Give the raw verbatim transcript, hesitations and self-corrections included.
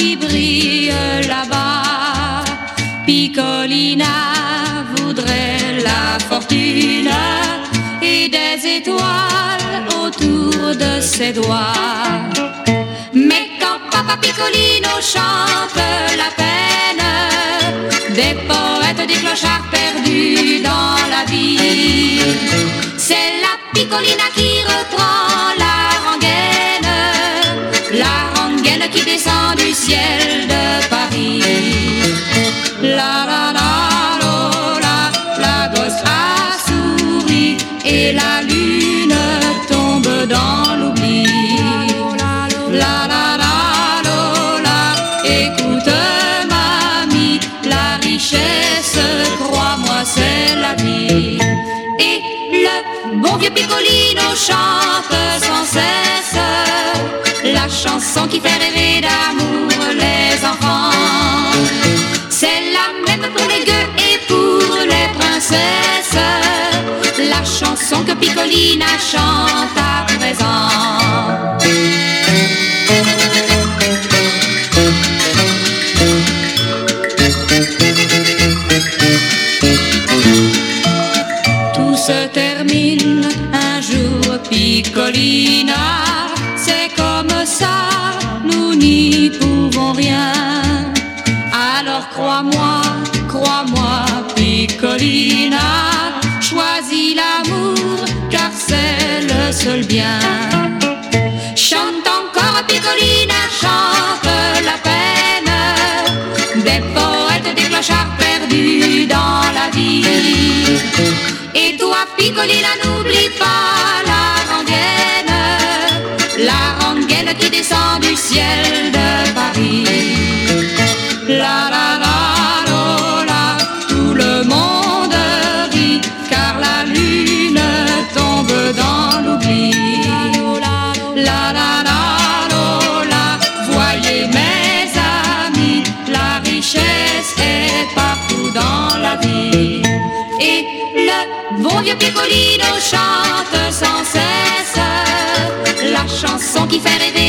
qui brille là-bas. Piccolina voudrait la fortune et des étoiles autour de ses doigts. Mais quand Papa Piccolino chante la peine des poètes, des clochards perdus dans la vie, c'est la Piccolina qui reprend la rengaine, la rengaine qui descend du ciel de Paris. La la la la la, la gosse a souri et la lune tombe dans l'oubli. La la la la la, écoute mamie, la richesse, crois-moi, c'est la vie. Et le bon vieux Piccolino chante sans cesse la chanson qui fait rêver d'amour les enfants. C'est la même pour les gueux et pour les princesses, la chanson que Piccolina chante à présent. Tout se termine un jour, Piccolina, c'est comme ça, nous n'y pouvons rien. Alors crois-moi, crois-moi, Piccolina, choisis l'amour, car c'est le seul bien. Chante encore, Piccolina, chante la peine des poètes, des clochards perdus dans la vie. Et toi, Piccolina, n'oublie pas la rengaine, la rengaine qui descend du ciel de Paris. La la la la la, tout le monde rit, car la lune tombe dans l'oubli. La la la la la, voyez mes amis, la richesse est partout dans la vie. Et le bon vieux Piccolino chante sans cesse la chanson qui fait rêver